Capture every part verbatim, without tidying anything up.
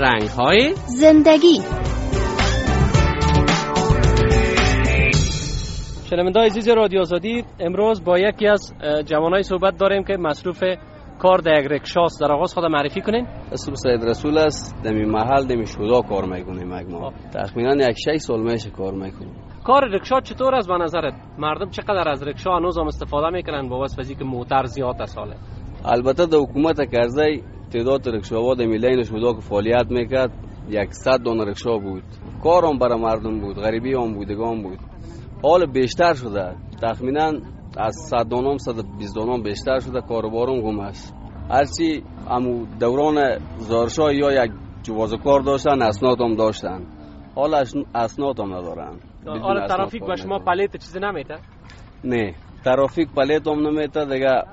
رنگ‌های زندگی. شنونده‌های عزیز رادیو آزادی، امروز با یکی از جوانای صحبت داریم که مصروف کار در یک رکشاست. در آغاز خود معرفی کنین. اسم سید رسول است. در این محل در شودا کار میکنیم. ما تقریبا یک شش سال میشه کار میکنیم. کار رکشا چطور است به نظرت؟ مردم چقدر از رکشا هنوز هم استفاده میکنن با واسطه که موتر زیاد ساله؟ البته در حکومت کرزی تعداد رکشاوا در میلین شودا که فعالیت میکرد صد دانه رکشا بود. کارم برای مردم بود، غریبی هم بودگان بود. حال بیشتر شده، تقریبا از صد دانم صد و بیست دانم بیشتر شده. کاروبارم گم است. هرچی امو دوران زارشاه یا یک جواز کار داشتن، اسناد هم داشتن، حالا اسناد هم ندارن. حالا ترافیک به شما پلیت چیزی نمیته؟ نه، ترافیک پلیت هم نمیته دیگه.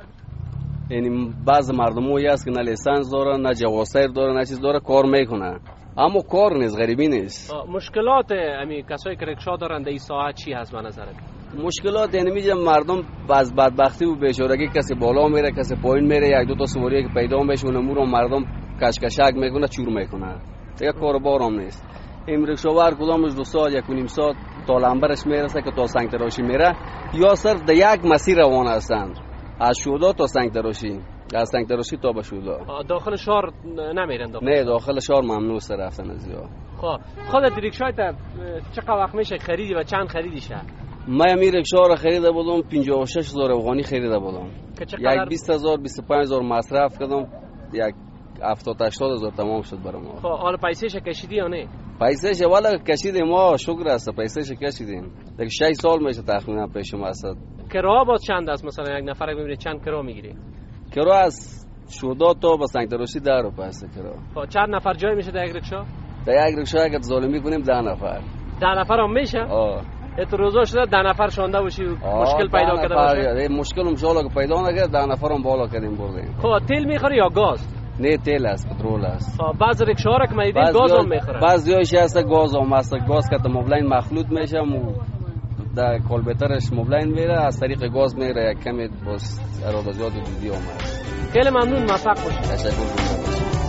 یعنی بعض مردمایی هست که نه لیسانس دارن، نه جواز سیر دارن، نه چیز داره، کار میکنن، اما کار نیست، غریبی نیست. مشکلات امی کسایی که رکشا دارن در این ساعت چی هست به نظرت؟ مشکلات یعنی میگم مردم از بدبختی و بیچارگی کسی بالا میره کسی پایین میره، یک دو تا سواری که پیدا میشه اونمو رو مردم کشکشک میکنه، چور میکنه. دیگه کاروبار هم نیست. این رکشاور کدامش دو ساعت یک و نیم ساعت تا لنبرش میرسه که تا سنگ تراشی میره، یا صرف در یک مسیر روان هستند، از شودا تا سنگ تراشی، از سنگ تراشی تا به شودا. داخل شهر نمیرن؟ داخل نه، داخل شهر ممنوع است رفتن از یا. خب خودت رکشا تا چقدر وقت میشه خریدی و چند خریدیشه؟ من می رکشا را خریده بودم پنجاه و شش هزار افغانی خریده بودم. یک بیست هزار بیست و پنج هزار مصرف کردم، یک هفتاد هشتاد هزار تمام شد برام. خب حالا پیسه‌ش کشیدی یا نه؟ پیسه‌ش والا کشیدیم، ما شکر است پیسه‌ش کشیدیم. دیگه شش سال میشه تقریبا پیش ما است. کرا باز چند است؟ مثلا یک نفر میبینی چند کرا میگیری؟ کرا از شودا تا به سنگ تراشی ده روپیه است کرا. خب چند نفر جای میشه در یک رکشا؟ در یک رکشا اگه ظالمی کنیم ده نفر. ده نفر هم میشه؟ آه. ات روزا شده ده نفر شونده باشی مشکل پیدا کرده باشه؟ مشکل ان شاء الله که پیدا نکرد ده نفر هم بالا کردیم بردیم. خب تیل میخوری یا گاز؟ نه، تیل است، پترول است. خب بعض رکشاها را که میدید گاز هم میخوره. بعضیاش هست گاز هم هست، گاز که مبلین مخلوط میشه و در کالبترش مبلین میره، از طریق گاز میره، یک کمی باز ارادات جدی هم هست. خیلی ممنون، موفق باشید. تشکر میکنم.